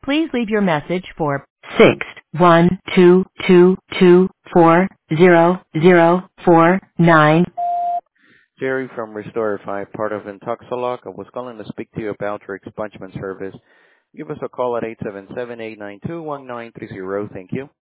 Please leave your message for 61222240049. Jerry from Restore 5, part of Intoxalock. I was calling to speak to you about your expungement service. Give us a call at 877-892-1930. Thank you.